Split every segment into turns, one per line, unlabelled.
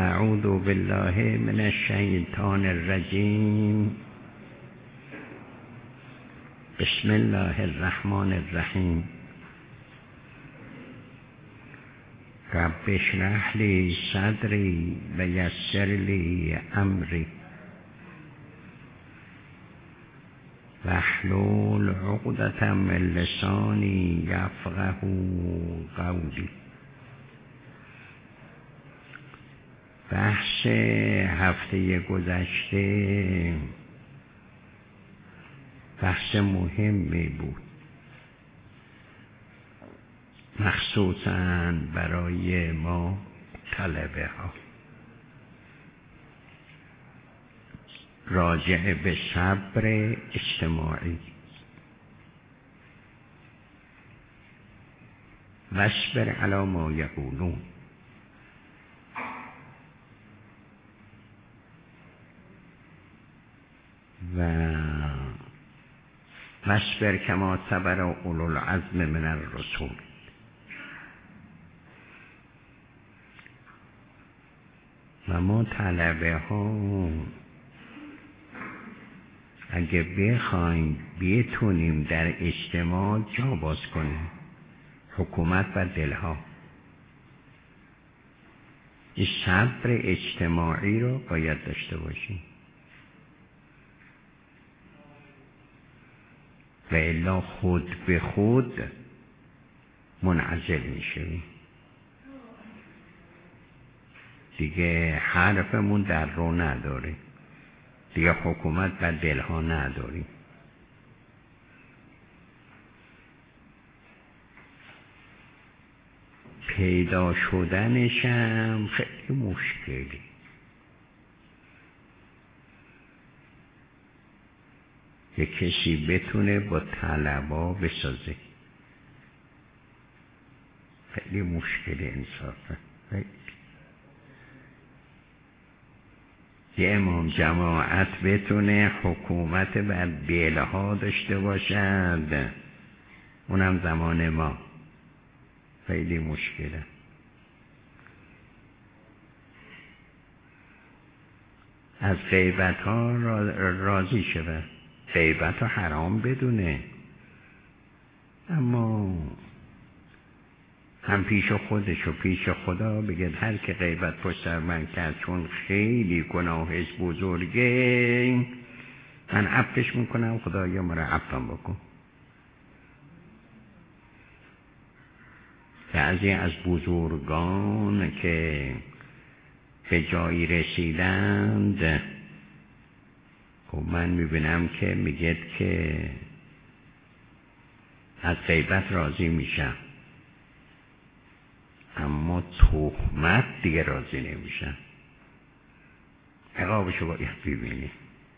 اعوذ بالله من الشیطان الرجیم. بسم الله الرحمن الرحیم. رب اشرح لی صدری و یسر لی امری واحلل عقدة من لسانی یفقهوا قولی. بحث هفته گذشته بحث مهمی بود، مخصوصاً برای ما طلبه ها، راجع به صبر اجتماعی. واصبر علی ما یقولون. و واصبر کما صبر اولو العزم من الرسول. و ما طلبه ها اگه بخوایم بتونیم در اجتماع جا باز کنیم، حکومت و دلها، این صبر اجتماعی رو باید داشته باشیم، و الا خود به خود منعزل میشویم. دیگه حرفمون در رو نداره، دیگه حکومت و دلها نداریم. پیدا شدنشم خیلی مشکلی. یه کسی بتونه با طلبا بسازه، خیلی مشکل انصافه. یه امام جماعت بتونه حکومت بر دلها داشته باشد، اونم زمان ما، خیلی مشکله. از غیبت ها راضی شده، غیبت رو حرام بدونه، اما هم پیش خودش و پیش خدا بگید هر که غیبت پشت سر من کرد چون خیلی گناهش بزرگه، من عفوش میکنم، خدایا مرا عفوم بکن. بعضی از بزرگان که به جایی رسیدند، خب من میبینم که میگید که از غیبت راضی میشم، اما تهمت دیگه راضی نمیشم. عقابشو باید ببینی.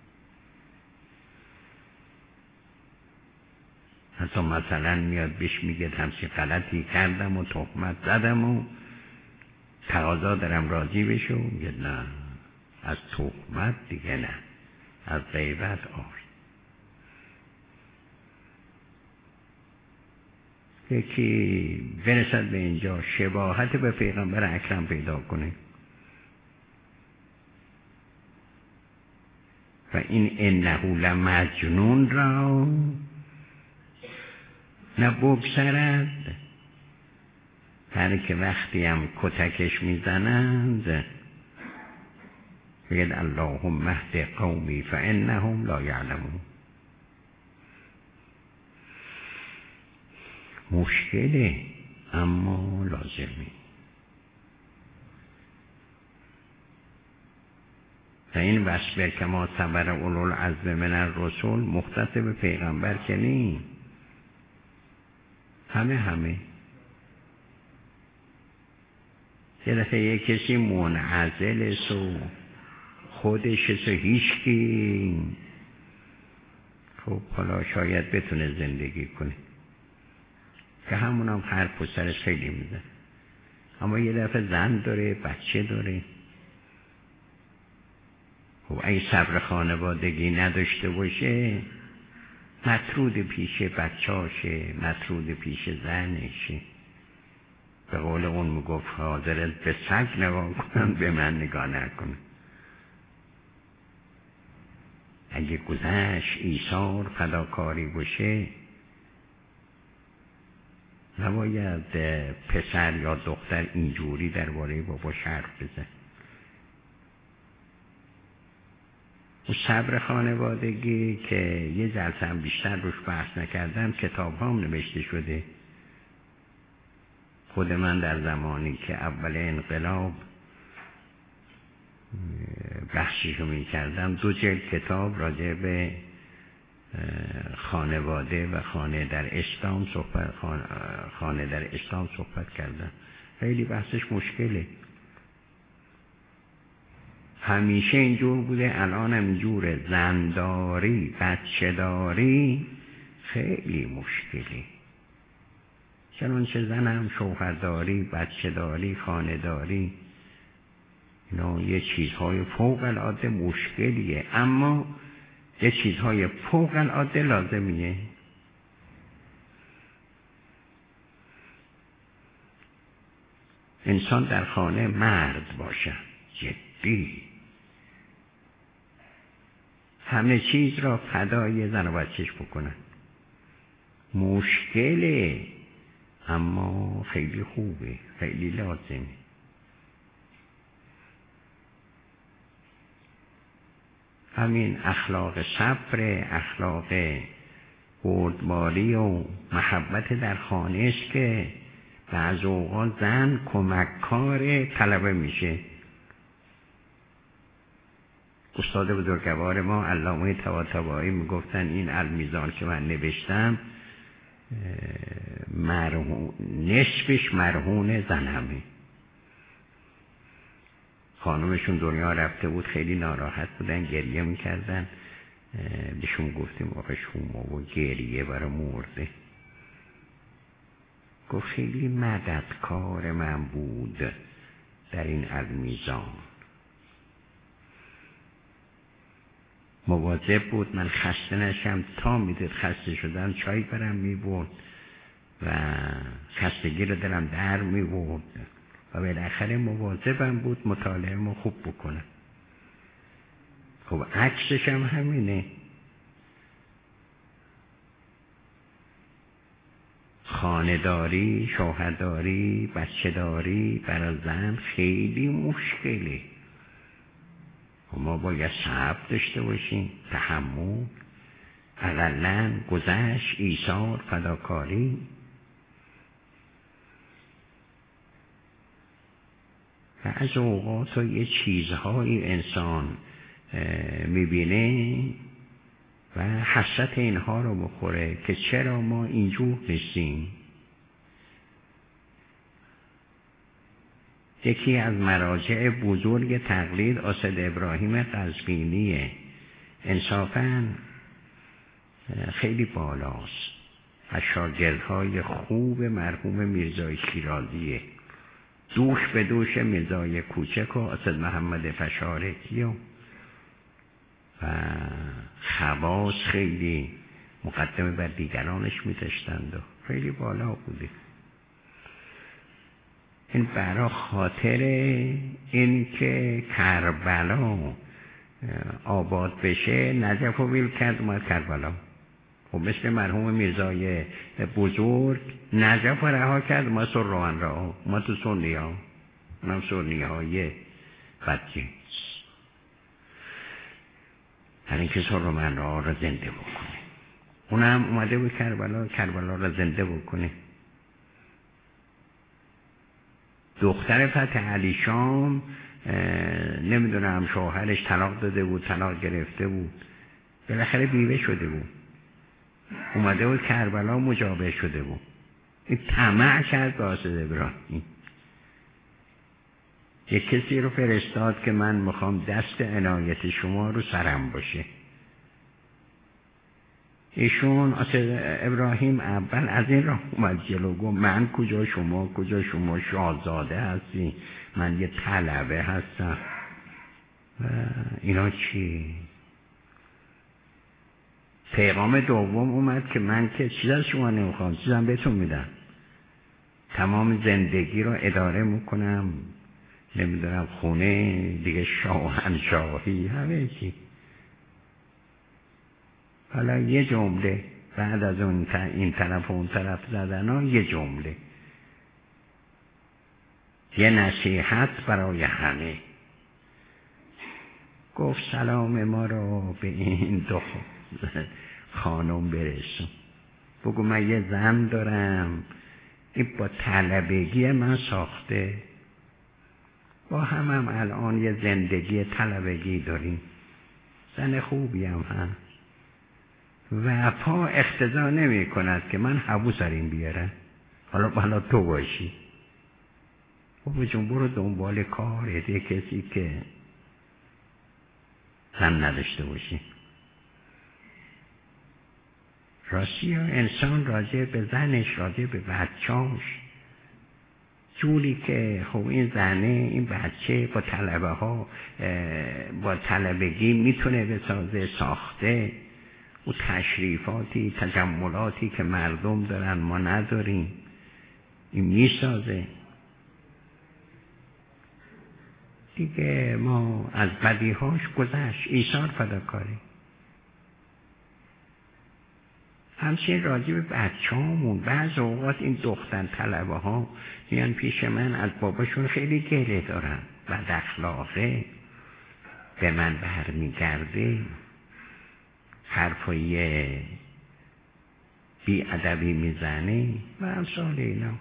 حتی مثلا میاد بهش میگه همچین غلطی کردم و تهمت زدم و تقاضا دارم راضی بشو، میگه نه، از تهمت دیگه نه، از غیبت آری. یکی برسد به اینجا شباهت به پیغمبر اکرم پیدا کنه و این انه لمجنون را نبگذرد، هر که وقتی هم کتکش میزنند بگید اللهم اهد قومی فانهم لا یعلمون. مشکله اما لازمی. و این واصبر کما صبر اولو العزم من الرسول مختص به پیغمبر که نی، همه یه دفعه یک کسی منعزل و خودش هیچکی، خب حالا شاید بتونه زندگی کنه، که همون هم حرف و سرش خیلی میزن، اما یه دفعه زن داره، بچه داره، خب اگه صبر خانوادگی نداشته باشه مطرود پیش بچه‌اشه، مطرود پیش زنشه، به قول اون میگفت حاضرت به سگ نگاه کنن به من نگاه نکنن. اگه گذشت ایثار فداکاری باشه نباید پسر یا دختر اینجوری درباره باباش حرف بزن. و صبر خانوادگی که یه جلسه هم بیشتر روش بحث نکردم، کتاب هم نوشته شده. خود من در زمانی که اول انقلاب بحثشو می کردم 2 جلد کتاب راجع به خانواده و خانه در اسلام صحبت کردم. خیلی بحثش مشکله. همیشه اینجور بوده، الان هم اینجوره. زنداری، بچه‌داری خیلی مشکلی. چنانچه زنم شوهرداری، بچه‌داری، خانه‌داری، اینا یه چیزهای فوق العاده مشکلیه، اما یه چیزهای فوق العاده لازمیه. انسان در خانه مرد باشه، جدی، همه چیز را فدای زن و بچه‌ش بکنن. مشکله اما خیلی خوبه، خیلی لازمه. همین اخلاق صبر، اخلاق بردباری و محبت در خانه است که بعض اوقات زن کمک‌کار طلبه میشه. استاد بزرگوار ما علامه طباطبایی میگفتن این المیزان که من نوشتم نصفش مرهون زنمه. خانومشون دنیا رفته بود، خیلی ناراحت بودن، گریه میکردن. بهشون گفتیم آقا شما و گریه برای مرده. گفت خیلی مددکار من بود در این المیزان، مواظب بود من خسته نشم، تا میدید خسته شدم چای برم میبرد و خستگی رو دلم در میبرد و بالاخره مواظبم بود مطالعه ما خوب بکنم. خب عکسش هم همینه. خانه‌داری، شوهرداری، بچه‌داری برای زن خیلی مشکله. ما باید صبر داشته باشیم، تحمل، اقلاً گذشت، ایثار، فداکاری. و از اوقات یه چیزهایی انسان میبینه و حسرت اینها رو بخوره که چرا ما اینجور نیستیم. یکی از مراجع بزرگ تقلید اسد ابراهیم قزوینیه. انصافاً خیلی بالاست. از شاگردهای خوب مرحوم میرزای شیرازیه. دوش به دوش میرزای کوچک و اسد محمد فشارکی و خواص خیلی مقدمه بر دیگرانش می‌داشتند و خیلی بالا بوده. این برای خاطر این که کربلا آباد بشه نجف و ویل کرد اومد کربلا. خب مثل مرحوم میرزای بزرگ نجف رها کرد ما سرروان رها، ما تو سنی ها، اونم سنی های بدجنس. هر این که سرروان رها را زنده بکنه، اونم اومده بود کربلا را زنده بکنه. دختر فتح علی شام نمیدونم شوهرش طلاق داده بود، طلاق گرفته بود، بالاخره بیوه شده بود، اومده بود کربلا مجابه شده بود. این طمع کرد به اسد ابراهیم. یک کسی رو فرستاد که من میخوام دست عنایت شما رو سرم باشه. ایشون اسد ابراهیم اول از این راه اومد جلو، گفت من کجا شما شاهزاده هستی، من یه طلبه هستم. اینا چی؟ پیغام دوم اومد که من که چیز از شما نمیخوام، چیزم بهتون میدم. تمام زندگی رو اداره میکنم، نمیدونم خونه دیگه، شاهنشاهی، همه چی. حالا یه جمله بعد از اون این طرف و اون طرف زدن ها، یه جمله، یه نصیحت برای همه. گفت سلام ما رو به این دو خانم برسون. بگو من یه زن دارم، این با طلبگی من ساخته، با هم الان یه زندگی طلبگی داریم، زن خوبی هم هست و پا اقتضا نمی کند که من حبو سرین بیارم، حالا تو باشی. بابا جون برو دنبال کارت، یه کسی که زن نداشته باشی. راستی انسان راجع به زنش، راجع به بچه‌اش، جوری که خب این زنه، این بچه با طلبه ها، با طلبگی میتونه بسازه، ساخته، او تشریفاتی، تجملاتی که مردم دارن ما نداریم، این میسازه. دیگه ما از بدیهاش گذشت، ایثار فداکاری. همچنین راجع به بچه‌هامون، بعض اوقات این دختر طلبه ها میان پیش من، از باباشون خیلی گله دارن، بد اخلاقه، به من برمیگرده، حرفای بی ادبی میزنه و امثال اینا.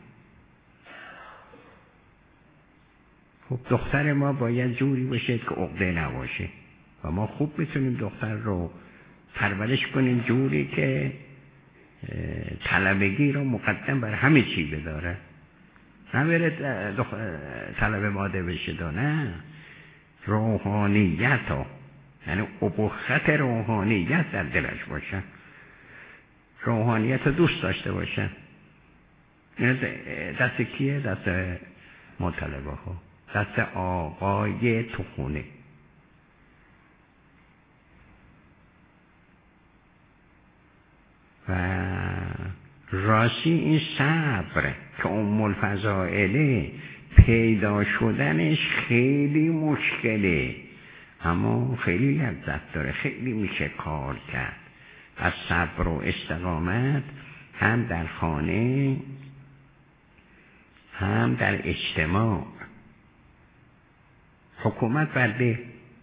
خب دختر ما باید جوری باشه که عقده نباشه و ما خوب میتونیم دختر رو پرورش کنیم جوری که طلبگی رو مقدم بر همه چی بداره، نبره طلب ماده بشه، نه، روحانیت ها، یعنی ابخت روحانیت در دلش باشه، روحانیت رو دوست داشته باشه. این دست کیه؟ دست ما طلبه ها، دست آقای تو خونه. و راستی این صبر که ام الفضائله پیدا شدنش خیلی مشکله، اما خیلی لذت داره، خیلی میشه کار کرد. از صبر و استقامت هم در خانه هم در اجتماع. حکومت برده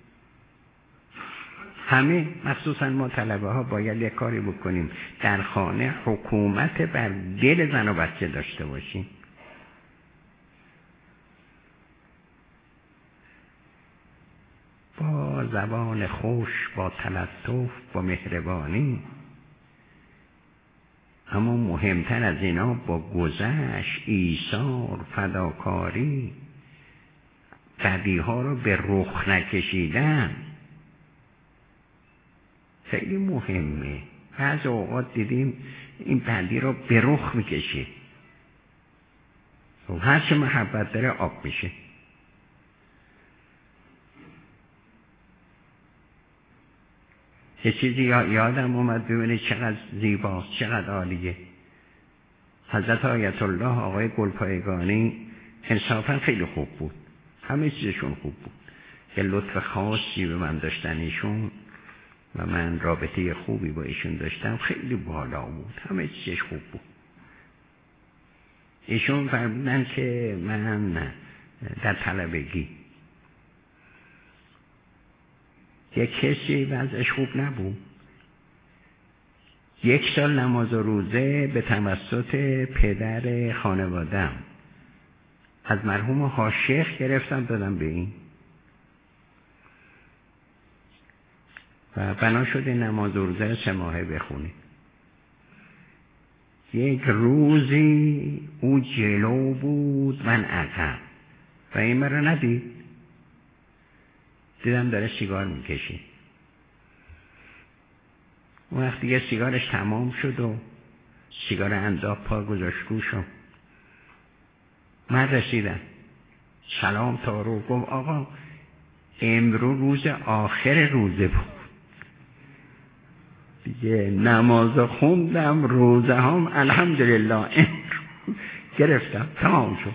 همه، مخصوصا ما طلبه ها باید یک کاری بکنیم در خانه حکومت بر دل زن و بچه داشته باشیم. با زبان خوش، با تلطف، با مهربانی، اما مهمتر از اینا با گذشت، ایثار، فداکاری، بدیها رو به رخ نکشیدن خیلی مهمه. بعض اوقات دیدیم این بدی رو به رخ میکشه و هر چه محبت داره آب میشه. یه چیزی یادم اومد، ببینید چقدر زیباست، چقدر عالیه. حضرت آیت الله آقای گلپایگانی انصافا خیلی خوب بود، همه چیزشون خوب بود، یه لطف خاصی به من داشتن ایشون و من رابطه خوبی با ایشون داشتم، خیلی بالا بود، همه چیزش خوب بود. ایشون فرمودن که من در طلبگی یک کسی وضعش خوب نبود، 1 سال نماز و روزه به توسط پدر خانوادم از مرحوم حاشیخ گرفتم دادم به این و بنا شده نماز و روزه 3 ماهه بخونه. یک روزی او جلو بود من عقب و این مرا ندید، دیدم داره سیگار میکشید. اون وقت دیگه سیگارش تمام شد و سیگار انداخت پا گذاشت روشم. من رسیدم، سلام تا رو، گفت آقا امروز روز آخر روزه بود، دیگه نماز خوندم، روزه هم الحمدلله گرفتم، تمام شد.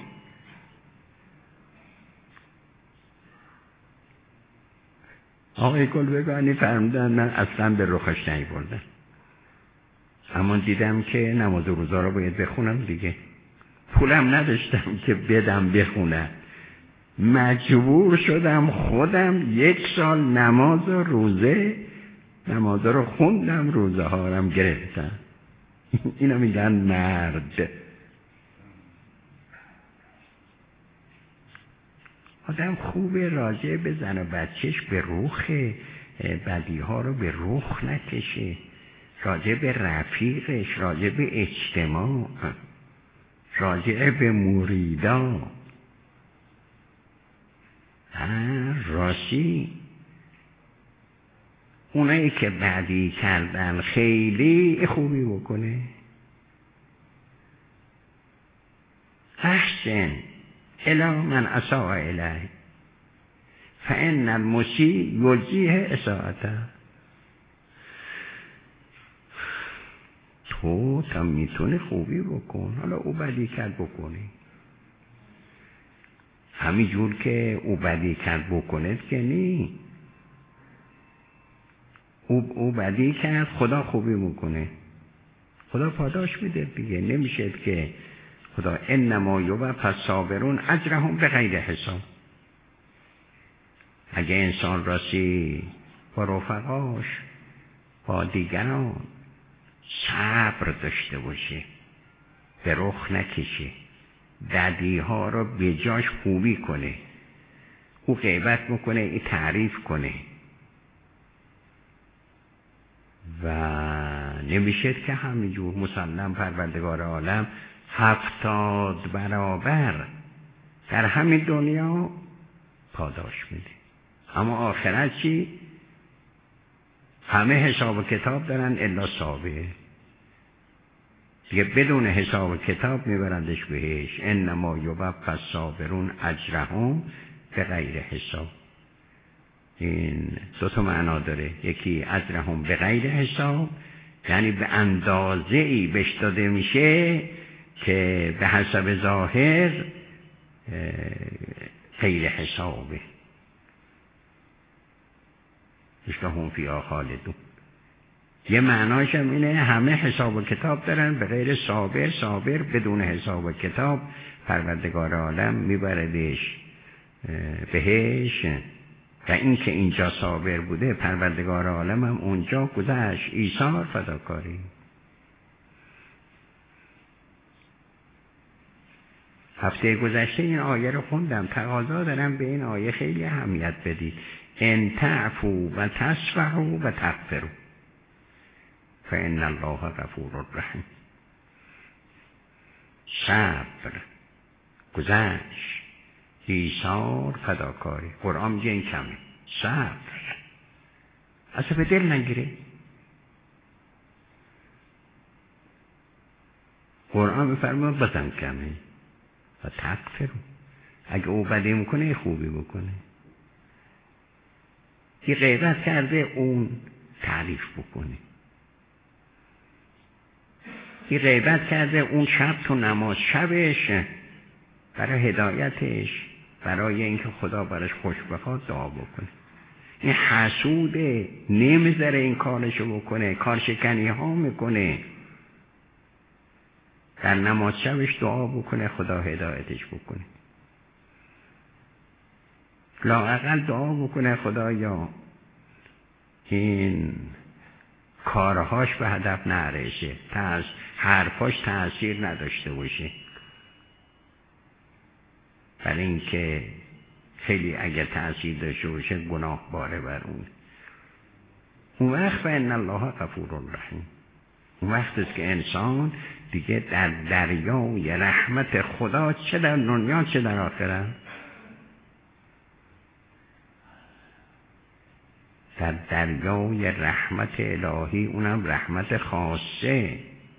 آقای گلبگانی فرمودن من اصلا به رخش نیاوردم، اما دیدم که نماز و روزا رو باید بخونم دیگه، پولم نداشتم که بدم بخونم، مجبور شدم خودم 1 سال نماز و روزه، نماز رو خوندم، روزه ها رو گرفتم. اینا میگن مرد. آدم خوبه راجع به زن و بچهش به رخ بدی ها رو به رخ نکشه، راجع به رفیقش، راجع به اجتماع، راجع به مریدا. راستی اونایی که بدی کردن خیلی خوبی بکنه. احسن الی من اساء الیه فان المسیء یجزیه اساءته. تو میتونه خوبی بکن، حالا او بدی کرد بکنی، همین جور که او بدی کرد بکنه که نی، او بدی کرد خدا خوبی میکنه، خدا پاداش میده دیگه. نمیشه که خدا انما یوفی الصابرون اجرهم بغیر حساب. اگه انسان راستی با رفقاش با دیگران صبر داشته باشه، به رخ نکشه، بدی ها رو به جاش خوبی کنه، او غیبت میکنه این تعریف کنه و نمیشه که همینجور مسلم پروردگار عالم 70 برابر در همین دنیا پاداش میده. اما آخرت چی؟ همه حساب و کتاب دارن الا صابر، دیگه بدون حساب و کتاب میبرندش بهش. انما یوفی الصابرون اجرهم بغیر حساب. این 2 معنا داره، یکی اجرهم بغیر حساب یعنی به اندازه ای بهش داده میشه که به حسب ظاهر غیر حسابه. هم فیها خالدون. یه معناش هم اینه همه حساب و کتاب دارن به غیر صابر، صابر بدون حساب و کتاب پروردگار عالم میبردش بهش. و این که اینجا صابر بوده پروردگار عالم هم اونجا گذشت ایثار فداکاری. هفته گذشته این آیه رو خوندم، تقاضا دارم به این آیه خیلی اهمیت بدید. ان تعفو و تصفحوا و تغفروا فان الله غفور رحیم. صبر، گذشت، ایثار، فداکاری. قرآن میگه این کمه. صبر اصلا به دل نگیره. قرآن میفرماید بازم کمه. و تغفروا، اگه او بدی میکنه خوبی بکنه. یه غیبت کرده اون تعریف بکنه، یه غیبت کرده اون شب تو نماز شبش برای هدایتش، برای اینکه خدا براش خوش بخواد دعا بکنه. این حسوده، نمیذاره این کارشو بکنه، کارشکنی ها میکنه، در نماز شبش دعا بکنه خدا هدایتش بکنه، لااقل دعا بکنه خدایا این کارهاش به هدف نرسه، حرفاش تأثیر نداشته باشه، برای اینکه خیلی اگر تأثیر داشته باشه گناه باره بر اون وقت فإن الله غفور رحیم. اون وقت است که انسان دیگه در دریای رحمت خدا چه در دنیا چه در آخرت، در دریای رحمت الهی، اونم رحمت خاصه.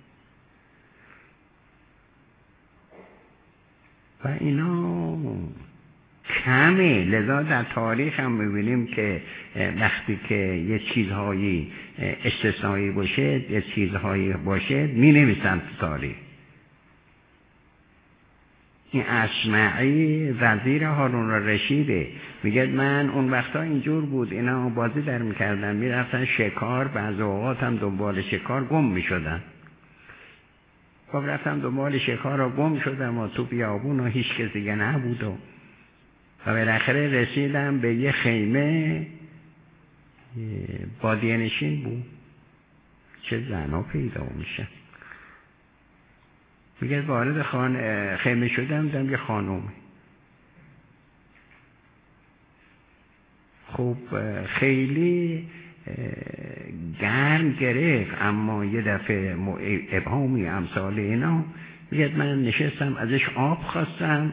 و اینا کمه. لذا در تاریخ هم میبینیم که وقتی که یه چیزهایی استثنایی باشه، یه چیزهایی باشه می نویسن تو تاریخ. این اصمعی وزیر هارون الرشیده، میگه من اون وقتا اینجور بود، اینا بازی در میکردن، میرفتن شکار، بعض اوقات هم دنبال شکار گم میشدن. خب رفتم دنبال شکار رو گم شدم و تو بیابون و هیچ کس دیگه نبود و بالاخره رسیدم به یه خیمه بادیه نشین بود. چه زنا پیدا میشه. میگه وارد خیمه شدم، دیدم یه خانومه. خب خیلی گرم گرفت، اما یه دفعه ابهامی امثال اینا. میگه من نشستم ازش آب خواستم،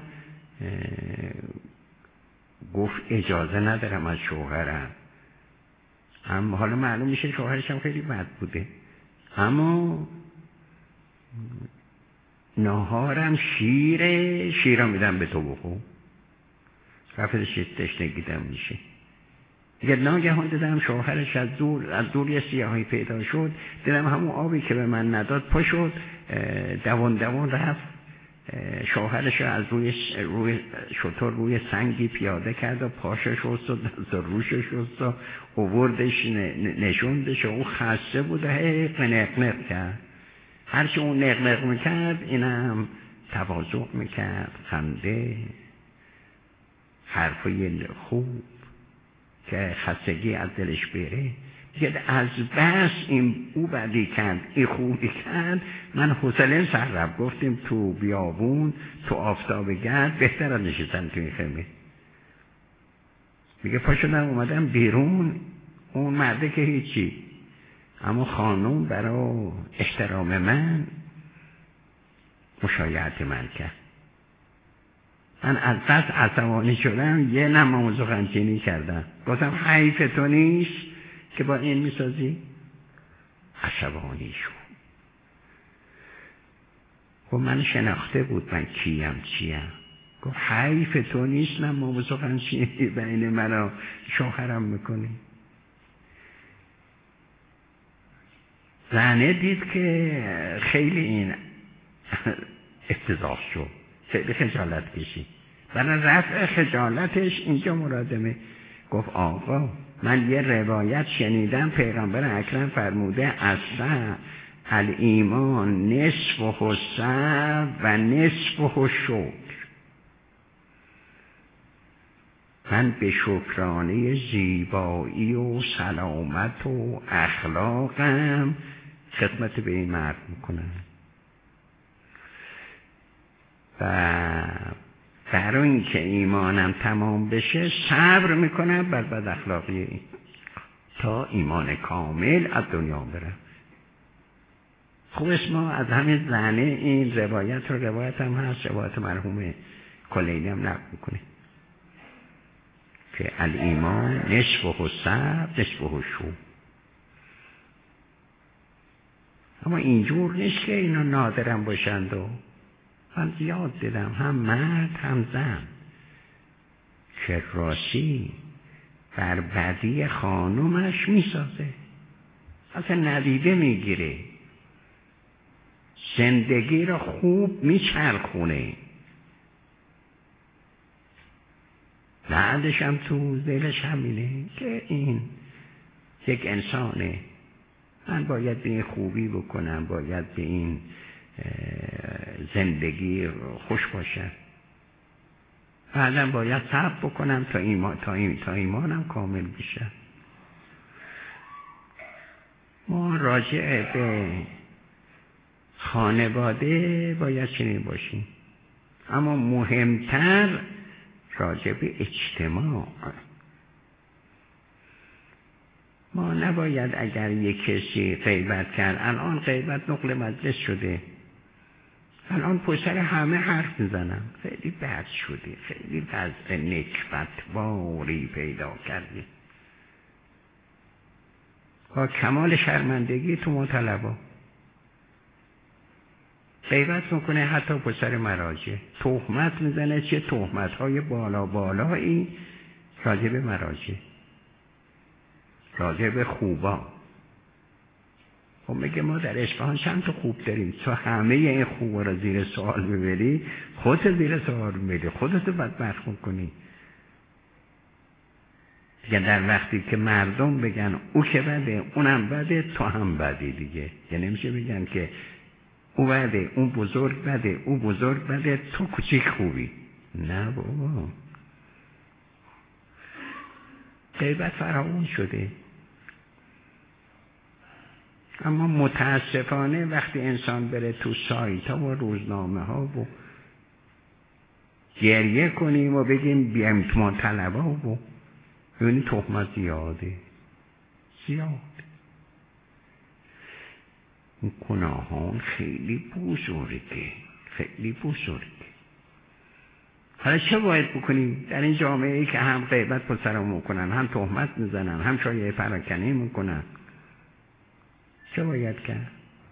گفت اجازه ندارم از شوهرم. اما حالا معلوم میشه شوهرش هم خیلی بد بوده. اما نهارم شیر میدم به تو بخور. رفتش تشنگیدم میشه. یه ناگهان دیدم شوهرش از دور یه سیاهی پیدا شد. دیدم همون آبی که به من نداد پا شد، دوان رفت شوهرش از روی شتر روی سنگی پیاده کرد و پاشش شست و دست روشش شست و اووردش نشوندش و او خسته بود و نق کرد. هرچی اون نق میکرد اینم تواضع میکرد، خنده، حرفای خوب که خستگی از دلش بره. دیگه از بس این او بدی کرد این خوبی کرد، من حوصله سر رفت. گفتیم تو بیابون تو آفتاب گرد بهتر از نشستن تو این خیمه. میگه پا شدم اومدم بیرون، اون مرده که هیچی، اما خانوم برای احترام من مشایعت من کرد. من از بس عصبانی شدم، یه نماز و غمگینی کردم. گفتم حیف تو نیست که با این میسازی؟ عصبانی شد. گفت من شناخته بود من چیم. گفت حیف تو نیست نماز و غمگینی بین من و شوهرم میکنی. زنه دید که خیلی این افتضاح شد، خیلی خجالت کشید. برای رفع خجالتش اینجا مرادمه. گفت آقا من یه روایت شنیدم پیغمبر اکرم فرموده اصلا الایمان نصف الصبر و نصف الشکر. من به شکرانه زیبایی و سلامت و اخلاقم خدمت به این مرد میکنم و برای اینکه ایمانم تمام بشه صبر میکنم بر بد اخلاقی تا ایمان کامل از دنیا برم. خب ما از همین زنه این روایت هم هست، روایت مرحوم کلینی هم نقل میکنه که الایمان نصف الصبر نصف الشکر. اما اینجور نیست که اینا نادرم باشند و من زیاد دیدم هم مرد هم زن که راستی بر بدی خانومش میسازه، اصلا ندیده میگیره، زندگی را خوب میچرخونه، بعدش هم تو دلش همینه که این یک انسانه، من باید به این خوبی بکنم، باید به این زندگی خوش باشم، بعدم باید صبر بکنم تا ایمانم کامل بشه. ما راجع به خانواده باید چنین باشیم، اما مهمتر راجع به اجتماع. ما نباید اگر یک کسی غیبت کرد، الان غیبت نقل مجلس شده، الان پشت همه حرف میزنم، خیلی بد شده، خیلی وضع نکبتباری پیدا کرده، با کمال شرمندگی تو مطلبا غیبت میکنه، حتی پشت مراجع تهمت میزنه، چه تهمت‌های بالایی راجع به مراجع، راجع به خوبا. خب میگه ما در اصفهان چند تا خوب داریم، تو همه این خوب رو زیر سوال ببری، خودت زیر سوال میبری، خودتو بدبخت میکنی. دیگه در وقتی که مردم بگن او که بده، اونم بده، تو هم بدی دیگه. یعنی نمیشه بگن که او بده، اون بزرگ بده، او بزرگ بده، تو کوچیک خوبی. نه بابا، غیبت فراوان شده. اما متاسفانه وقتی انسان بره تو سایت ها و روزنامه ها و گریه کنیم و بگیم بیایم تو ما طلبه ها و یعنی تهمت زیاده. این گناهان خیلی بزرگه، خیلی بزرگه. حالا چه باید بکنیم در این جامعه ای که هم غیبت پر سرمون میکنن، هم تهمت میزنن، هم شایعه پراکنی میکنن؟ چه باید کرد؟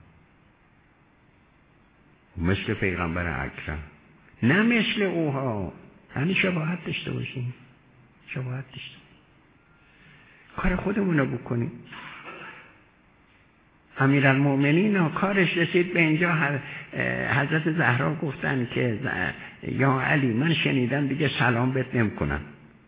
مثل پیغمبر اکرم، نه مثل اوها. یعنی شباهت داشته باشیم، شباهت داشته باشیم، کار خودمون رو بکنیم. امیرالمؤمنین کارش رسید به اینجا، حضرت زهرا گفتن که یا علی من شنیدم دیگه سلام بهت نمیکنم.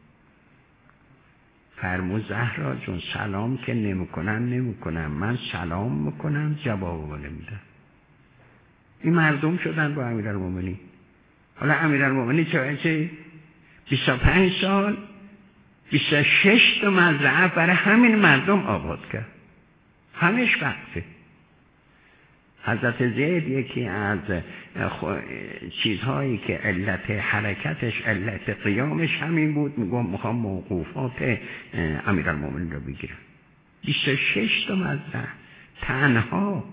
فرمود زهرا جون سلام که نمیکنم، من سلام میکنم جواب نمیدم. این مردم شدن با امیرالمؤمنین. حالا امیرالمؤمنین چه 25 سال 26 تا مزرعه برای همین مردم آباد کرد، همش وقفه. حضرت زید یکی از چیزهایی که علت حرکتش، علت قیامش همین بود، میخوام موقوفات امیرالمؤمنین رو بگیرم. 26 تا مزرعه تنها،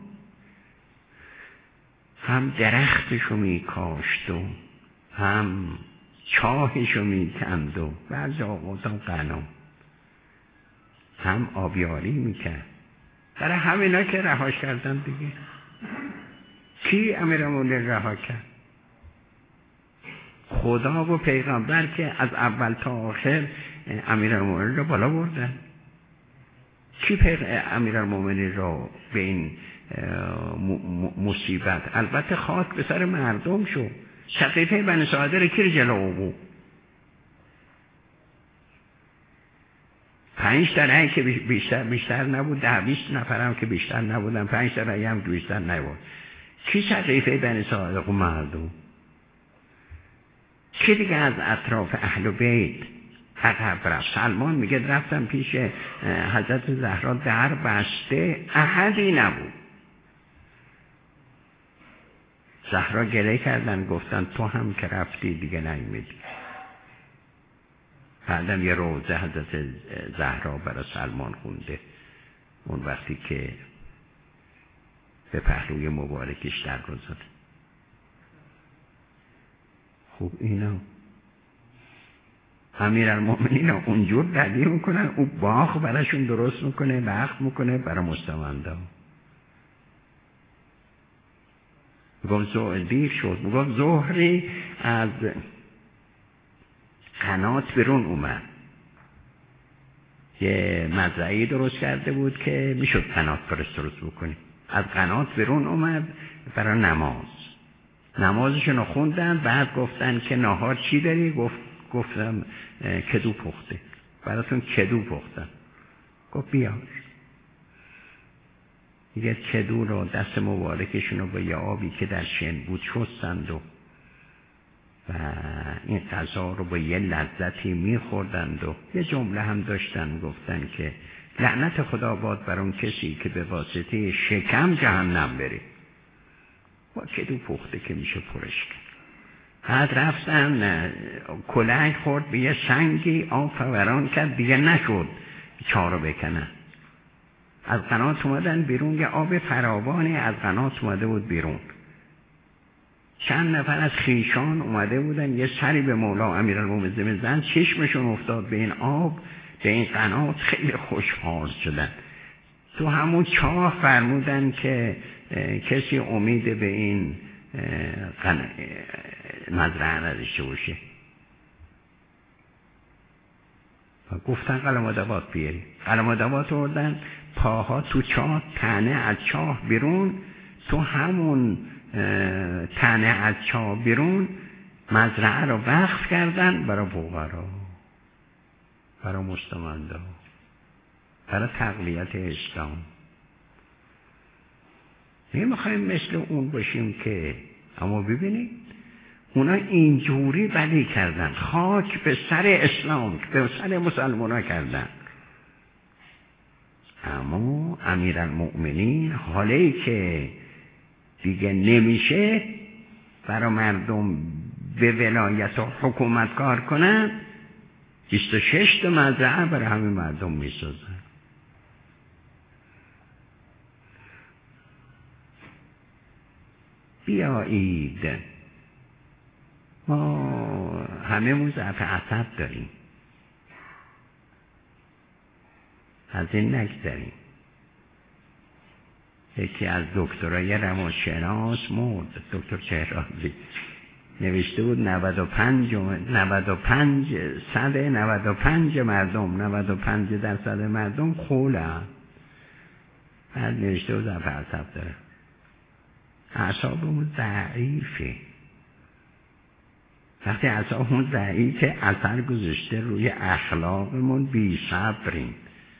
هم درختشو میکاشت و هم چاهشو میکند و بعض آقازم قنم، هم آبیاری میکرد. برای همینا که رهاش کردن دیگه. کی امیرالمؤمنین رها کرد؟ خدا و پیغمبر که از اول تا آخر امیرالمؤمنین رو بالا بردن. کی امیرالمؤمنین رو به این مصیبت؟ البته خاک به سر مردم شد. شقیقه بنی ساعده رو کی رو جلو آورد؟ 5 تا رأی که بیشتر نبود، 10-20 نفر هم که بیشتر نبودن، 5 تا رأی هم که بیشتر نبود. کی شقیقه بنی ساعده؟ خب مردم. کی دیگه از اطراف اهل بیت عقب رفت؟ سلمان میگه رفتم پیش حضرت زهرا، در بسته، احدی نبود. زهرا گله کردن، گفتن تو هم که رفتی دیگه نیومدی. بعدم یه روزه حضرت زهرا برای سلمان خونده، اون وقتی که به پهلوی مبارکش در رو زد. خوب اینا امیرالمؤمنین اونجور بدی میکنن، او باغ براشون درست میکنه، وقت میکنه برای مستمنده. میگم دیر شد، میگم زهری از قنات بیرون اومد، یه مزرعه‌ای درست کرده بود که میشد قنات درست بکنی. از قنات بیرون اومد برای نمازشون خوندن. بعد گفتن که ناهار چی داری؟ گفتم کدو پخته، براتون کدو پختم. گفت بیار. دیگه کدو رو دست مبارکشون رو با یه آبی که در شن بود شستند و این غذا رو با یه لذتی میخوردند و یه جمله هم داشتن، گفتن که لعنت خدا باد بر اون کسی که به واسطه شکم جهنم بره. با کدو پخته که میشه پرش کرد. بعد رفتن کلنگ خورد به یه سنگی، آب فوران کرد، دیگه نشد چارو بکنن. از قنات اومدن بیرون، یه آب فراوانی از قنات اومده بود بیرون. چند نفر از خیشان اومده بودن، یه سری به مولا امیرالمؤمنین زدن، چشمشون افتاد به این آب، به این قنات، خیلی خوشحال شدن. تو همون چاه فرمودن که کسی امید به این مزرعه نداشته باشه. گفتن قلم و دوات بیاری. قلم و دوات آوردن، پاها تو چاه، تنه از چاه بیرون، تو همون تنه از چاه بیرون مزرعه رو وقف کردن برای فقرا، برای مستمندا، برای تقویت اسلام. نمیخوایم مثل اون باشیم که، اما ببینید اونا اینجوری بلی کردن، خاک به سر اسلام، به سر مسلمان ها کردن. اما امیرالمؤمنین حالی که دیگه نمیشه برای مردم به ولایت و حکومت کار کنن، 26 تا مزرعه برای همین مردم میسازن. بیایید ما همه مون ضعف عصب داریم، از این نگذریم. یکی از دکترای روانشناس مرد، دکتر چهرازی، نوشته بود 95 درصد مردم خولن. بعد نوشته بود ضعف عصب داره. اعصابمون ضعیفه. وقتی اعصابمون ضعیفه اثر گذاشته روی اخلاقمون، بی صبریم.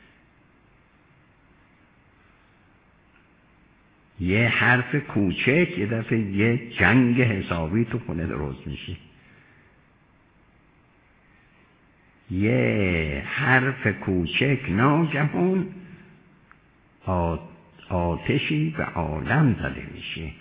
یه حرف کوچک یه دفعه یه جنگ حسابی تو خونه درست میشه. یه حرف کوچک ناگهان آتشی به عالم زده میشه.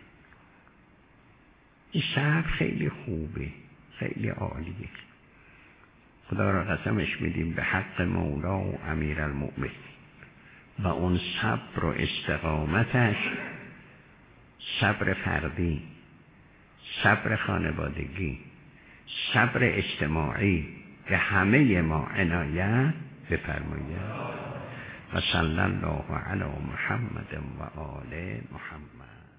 این صبر خیلی خوبه، خیلی عالیه. خدا را قسمش میدیم به حق مولا و امیرالمؤمنین و اون صبر و استقامتش، صبر فردی، صبر خانوادگی، صبر اجتماعی، به همه ما عنایت بفرماید. و صلی الله علی محمد و آل محمد.